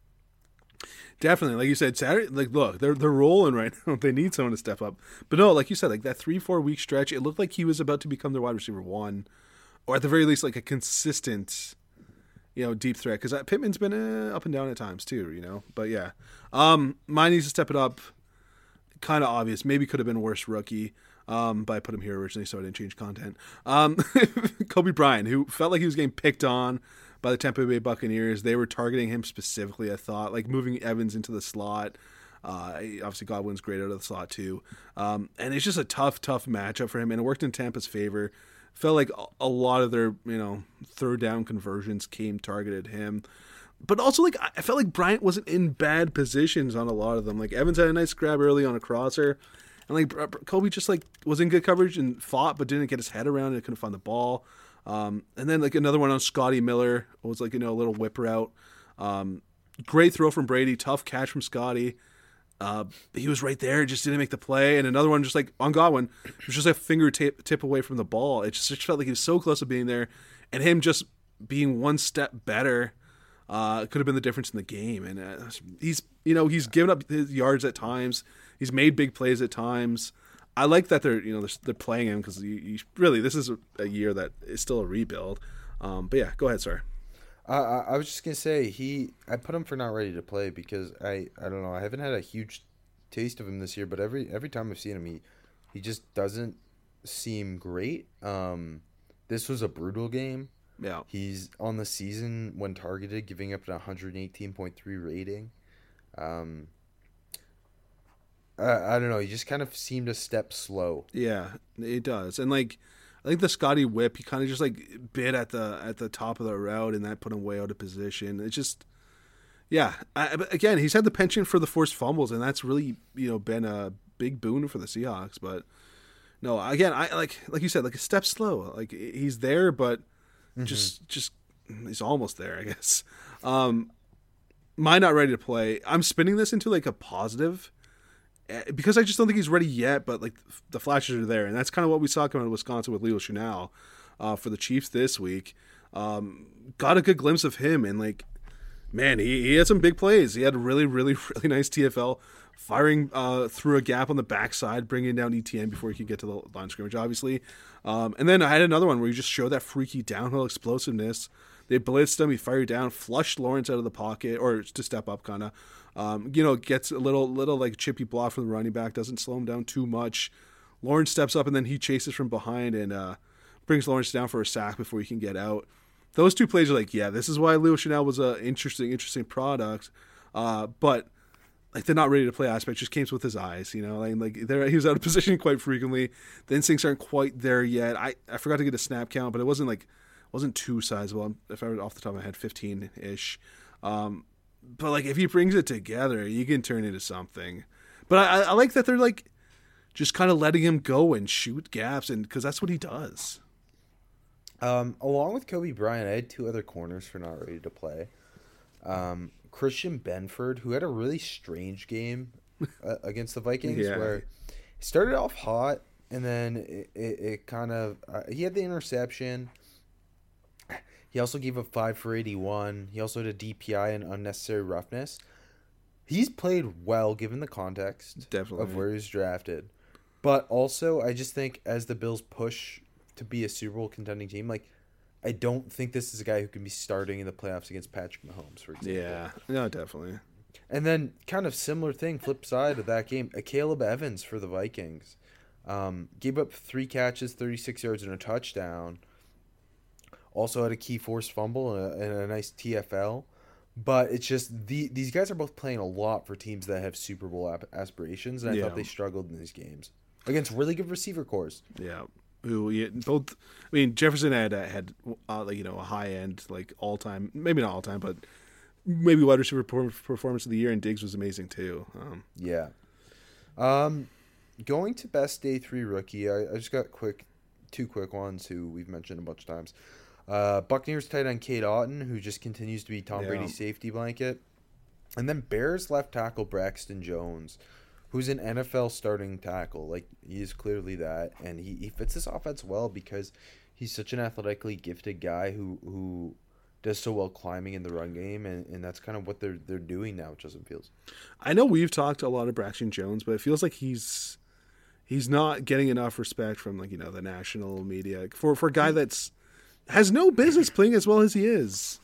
Definitely, like you said, Saturday. Like, look, they're rolling right now. They need someone to step up. But no, like you said, like that 3-4 week stretch, it looked like he was about to become their wide receiver 1, or at the very least, like a consistent, deep threat. Because Pittman's been up and down at times too, But yeah, mine needs to step it up. Kind of obvious. Maybe could have been worse rookie. But I put him here originally, so I didn't change content. Kobe Bryant, who felt like he was getting picked on by the Tampa Bay Buccaneers. They were targeting him specifically, I thought, like moving Evans into the slot. Obviously, Godwin's great out of the slot, too. And it's just a tough matchup for him, and it worked in Tampa's favor. Felt like a lot of their, third down conversions came targeted him. But also, like, I felt like Bryant wasn't in bad positions on a lot of them. Like, Evans had a nice grab early on a crosser. And, like, Kobe just, like, was in good coverage and fought, but didn't get his head around it, couldn't find the ball. And then, like, another one on Scotty Miller was, like, a little whip route. Great throw from Brady, tough catch from Scotty. He was right there, just didn't make the play. And another one just, like, on Godwin, was just a fingertip away from the ball. It just felt like he was so close to being there. And him just being one step better could have been the difference in the game. And he's given up his yards at times. He's made big plays at times. I like that they're playing him because really this is a year that is still a rebuild. But yeah, go ahead, sir. I was just gonna say I put him for not ready to play because I don't know, I haven't had a huge taste of him this year, but every time I've seen him he just doesn't seem great. This was a brutal game. Yeah, he's on the season when targeted giving up an 118.3 rating. I don't know. He just kind of seemed a step slow. Yeah, it does. And like, I think the Scotty whip, he kind of just like bit at the top of the route, and that put him way out of position. It's just, yeah. But again, he's had the penchant for the forced fumbles, and that's really been a big boon for the Seahawks. But no, again, I like you said, like a step slow. Like he's there, but just he's almost there, I guess. Mine not ready to play. I'm spinning this into like a positive. Because I just don't think he's ready yet, but like the flashes are there, and that's kind of what we saw coming out of Wisconsin with Leo Chenal for the Chiefs this week. Got a good glimpse of him, and like, man, he had some big plays. He had a really, really, really nice TFL, firing through a gap on the backside, bringing down ETN before he could get to the line of scrimmage, obviously. And then I had another one where he just showed that freaky downhill explosiveness. They blitzed him, he fired down, flushed Lawrence out of the pocket, or to step up, kind of. Gets a little like chippy block from the running back, doesn't slow him down too much. Lawrence steps up, and then he chases from behind and brings Lawrence down for a sack before he can get out. Those two plays are like, yeah, this is why Leo Chenal was an interesting product. But like the not ready to play aspect just came with his eyes, like he was out of position quite frequently. The instincts aren't quite there yet. I forgot to get a snap count, but it wasn't too sizable. If I were off the top of my head, 15-ish. But like if he brings it together, you can turn it into something. But I like that they're like just kind of letting him go and shoot gaps, and because that's what he does. Along with Kobe Bryant, I had 2 other corners for not ready to play. Christian Benford, who had a really strange game against the Vikings, where he started off hot, and then it kind of he had the interception. He also gave up 5 for 81. He also had a DPI and unnecessary roughness. He's played well given the context of where he's drafted. But also, I just think as the Bills push to be a Super Bowl contending team, like I don't think this is a guy who can be starting in the playoffs against Patrick Mahomes, for example. Yeah, no, definitely. And then kind of similar thing, flip side of that game, Caleb Evans for the Vikings. Gave up 3 catches, 36 yards, and a touchdown. Also had a key forced fumble and a nice TFL. But it's just these guys are both playing a lot for teams that have Super Bowl aspirations, and I thought they struggled in these games against really good receiver cores. Yeah, both. I mean, Jefferson had a high end, like all time, maybe not all time, but maybe wide receiver performance of the year, and Diggs was amazing too. Yeah. Going to best day 3 rookie, I just got two quick ones who we've mentioned a bunch of times. Buccaneers tight end Cade Otton, who just continues to be Tom Brady's safety blanket. And then Bears left tackle Braxton Jones, who's an NFL starting tackle. Like, he is clearly that. And he fits this offense well because he's such an athletically gifted guy who does so well climbing in the run game. And that's kind of what they're doing now, Justin Fields. I know we've talked a lot of Braxton Jones, but it feels like he's not getting enough respect from, like, the national media for a guy that's has no business playing as well as he is.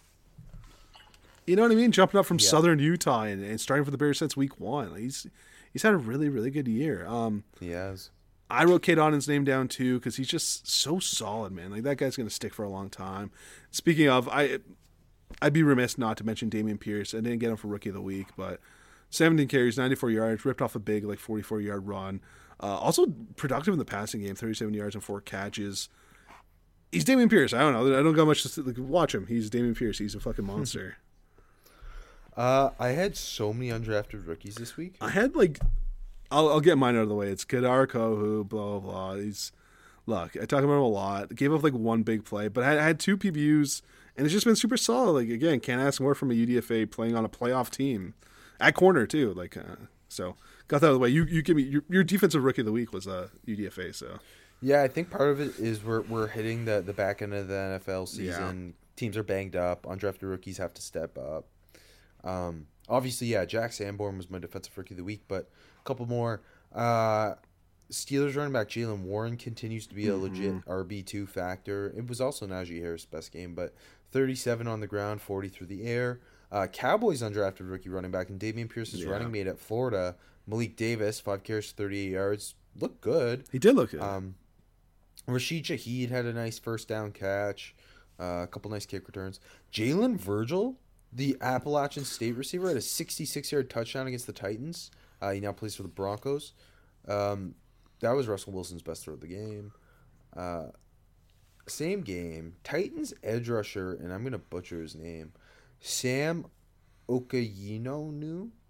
You know what I mean? Jumping up from Southern Utah and starting for the Bears since week 1. Like, he's had a really, really good year. He has. I wrote Cade Otton's name down too because he's just so solid, man. Like, that guy's going to stick for a long time. Speaking of, I'd be remiss not to mention Dameon Pierce. I didn't get him for Rookie of the Week, but 17 carries, 94 yards, ripped off a big 44-yard run. Also productive in the passing game, 37 yards and 4 catches. He's Dameon Pierce. I don't know. I don't got much to watch him. He's Dameon Pierce. He's a fucking monster. I had so many undrafted rookies this week. I had I'll get mine out of the way. It's Kadar Kohu, blah, blah, blah. Look, I talk about him a lot. Gave up one big play, but I had 2 PBUs, and it's just been super solid. Like, again, can't ask more from a UDFA playing on a playoff team. At corner, too. So, got that out of the way. You give me your defensive rookie of the week was UDFA, so. Yeah, I think part of it is we're hitting the back end of the NFL season. Yeah. Teams are banged up. Undrafted rookies have to step up. Obviously, yeah, Jack Sanborn was my defensive rookie of the week, but a couple more. Steelers running back Jaylen Warren continues to be a legit RB2 factor. It was also Najee Harris' best game, but 37 on the ground, 40 through the air. Cowboys undrafted rookie running back and Dameon Pierce's running mate at Florida, Malik Davis, 5 carries, 38 yards. Looked good. He did look good. Rashid Shaheed had a nice first down catch, a couple nice kick returns. Jalen Virgil, the Appalachian State receiver, had a 66-yard touchdown against the Titans. He now plays for the Broncos. That was Russell Wilson's best throw of the game. Same game, Titans edge rusher, and I'm going to butcher his name, Sam Okayinonu.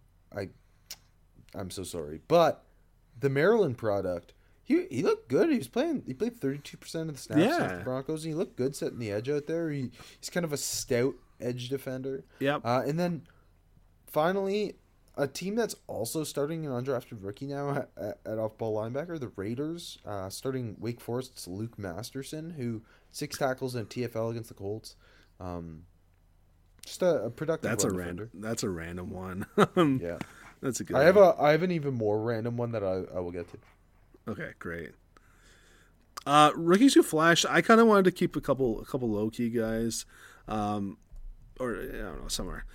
I'm so sorry. But the Maryland product, he looked good. He played 32% of the snaps against the Broncos, and he looked good setting the edge out there. He's kind of a stout edge defender. Yep. And then finally, a team that's also starting an undrafted rookie now at off-ball linebacker, the Raiders, starting Wake Forest's Luke Masterson, who 6 tackles and a TFL against the Colts. Just a productive defender. That's a random one. Yeah. That's a good one. I have an even more random one that I will get to. Okay, great. Rookies who flashed, I kind of wanted to keep a couple low-key guys. Or I don't know, somewhere.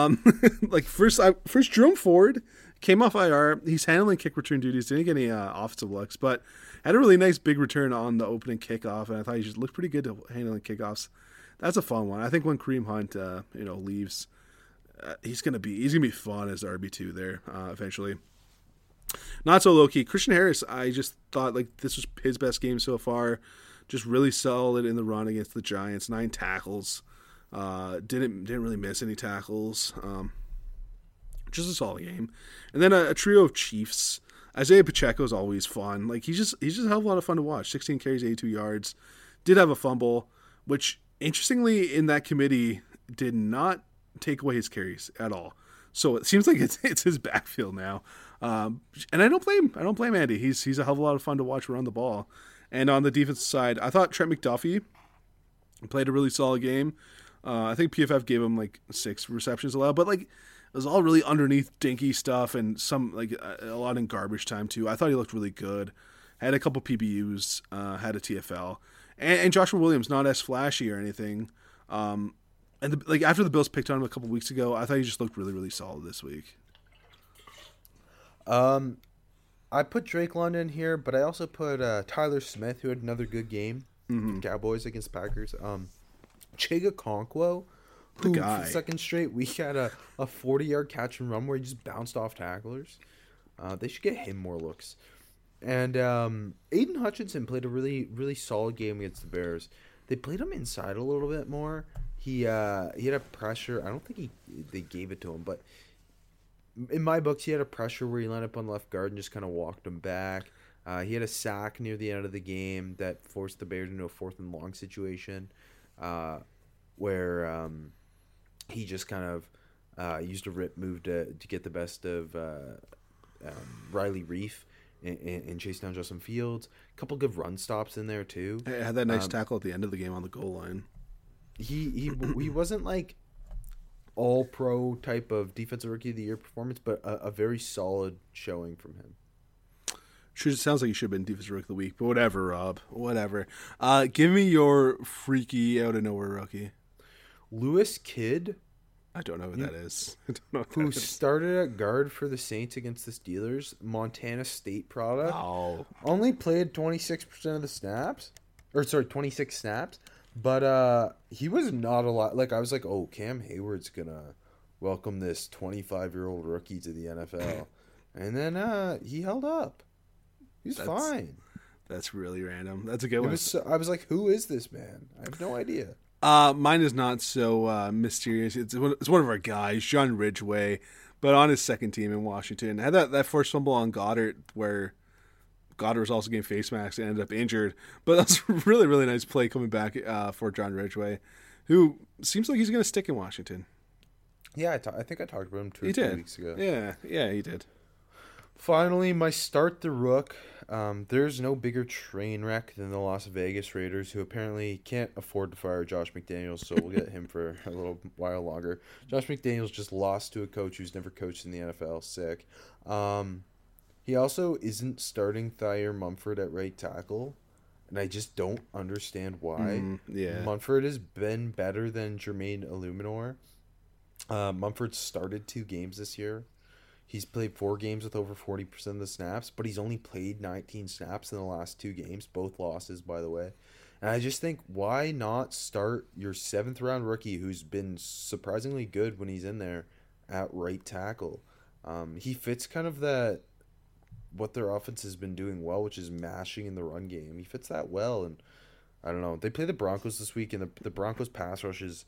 First Jerome Ford came off IR. He's handling kick return duties. Didn't get any offensive looks, but had a really nice big return on the opening kickoff, and I thought he just looked pretty good to handling kickoffs. That's a fun one. I think when Kareem Hunt leaves, he's gonna be fun as the RB2 there eventually. Not so low key. Christian Harris, I just thought this was his best game so far. Just really solid in the run against the Giants. 9 tackles. Didn't really miss any tackles. Just a solid game. And then a trio of Chiefs. Isaiah Pacheco is always fun. He's just a hell of a lot of fun to watch. 16 carries, 82 yards. Did have a fumble, which interestingly in that committee did not take away his carries at all. So it seems like it's his backfield now. And I don't blame Andy. He's a hell of a lot of fun to watch run the ball. And on the defensive side, I thought Trent McDuffie played a really solid game. I think PFF gave him 6 receptions allowed, but it was all really underneath dinky stuff and some a lot in garbage time too. I thought he looked really good. Had a couple PBUs, had a TFL, and Joshua Williams not as flashy or anything. And after the Bills picked on him a couple weeks ago, I thought he just looked really, really solid this week. I put Drake London here, but I also put Tyler Smith, who had another good game. Cowboys against Packers. Chega Okonkwo, who for the second straight week had a 40-yard catch and run where he just bounced off tacklers. They should get him more looks. And Aiden Hutchinson played a really, really solid game against the Bears. They played him inside a little bit more. he had a pressure. I don't think they gave it to him, but in my books, he had a pressure where he lined up on left guard and just kind of walked him back. He had a sack near the end of the game that forced the Bears into a 4th and long situation, where he just kind of used a rip move to get the best of Riley Reef and chase down Justin Fields. A couple good run stops in there too. He had that nice tackle at the end of the game on the goal line. He wasn't like all pro type of defensive rookie of the year performance, but a very solid showing from him. Sounds like he should have been defensive rookie of the week, but whatever, Rob. Whatever. Give me your freaky out of nowhere rookie. Lewis Kidd. I don't know who that is. I don't know who started at guard for the Saints against the Steelers, Montana State product. Oh. Only played 26% of the snaps. 26 snaps. But he was not a lot. Like, I was like, oh, Cam Hayward's going to welcome this 25-year-old rookie to the NFL. And then he held up. He's fine. That's really random. That's a good one. I was like, who is this man? I have no idea. Mine is not so mysterious. It's one of our guys, John Ridgeway, but on his second team in Washington. Had that forced fumble on Goddard where Goddard was also getting face masks and ended up injured. But that's a really, really nice play coming back for John Ridgeway, who seems like he's going to stick in Washington. Yeah, I think I talked about him 2 or 3 weeks ago. Yeah, he did. Finally, my start the rook. There's no bigger train wreck than the Las Vegas Raiders, who apparently can't afford to fire Josh McDaniels, so we'll get him for a little while longer. Josh McDaniels just lost to a coach who's never coached in the NFL. Sick. He also isn't starting Thayer Mumford at right tackle, and I just don't understand why. Mumford has been better than Jermaine Illuminor. Mumford started 2 games this year. He's played 4 games with over 40% of the snaps, but he's only played 19 snaps in the last 2 games, both losses, by the way. And I just think, why not start your 7th-round rookie who's been surprisingly good when he's in there at right tackle? He fits kind of what their offense has been doing well, which is mashing in the run game. He fits that well, and I don't know. They play the Broncos this week, and the Broncos pass rush is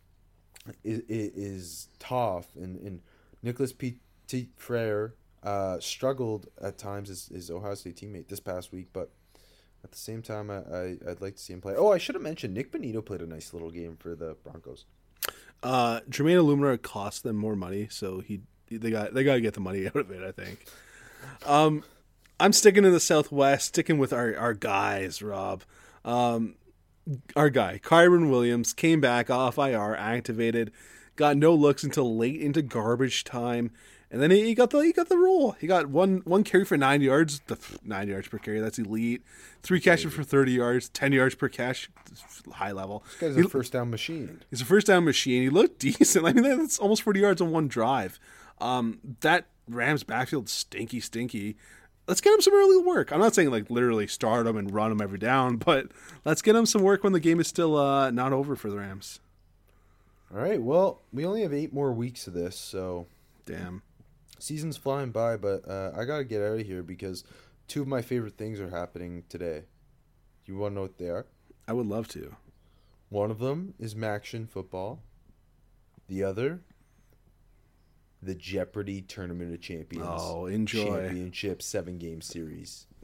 tough, and Nicholas Frere struggled at times as his Ohio State teammate this past week, but at the same time, I'd like to see him play. Oh, I should have mentioned Nick Bonito played a nice little game for the Broncos. Jermaine Illuminor cost them more money, so they got to get the money out of it, I think. I'm sticking in the Southwest, sticking with our guys, Rob. Our guy, Kyren Williams, came back off IR, activated, got no looks until late into garbage time. And then he got the roll. He got one carry for 9 yards. 9 yards per carry, that's elite. 3 catches for 30 yards, 10 yards per catch, high level. This guy's a first down machine. He's a first down machine. He looked decent. I mean, that's almost 40 yards on one drive. That Rams backfield stinky. Let's get him some early work. I'm not saying like literally start him and run him every down, but let's get him some work when the game is still not over for the Rams. All right. Well, we only have 8 more weeks of this, so damn. Season's flying by, but I got to get out of here because 2 of my favorite things are happening today. You want to know what they are? I would love to. One of them is Maction football. The other, the Jeopardy Tournament of Champions. Oh, enjoy. Championship 7-game series.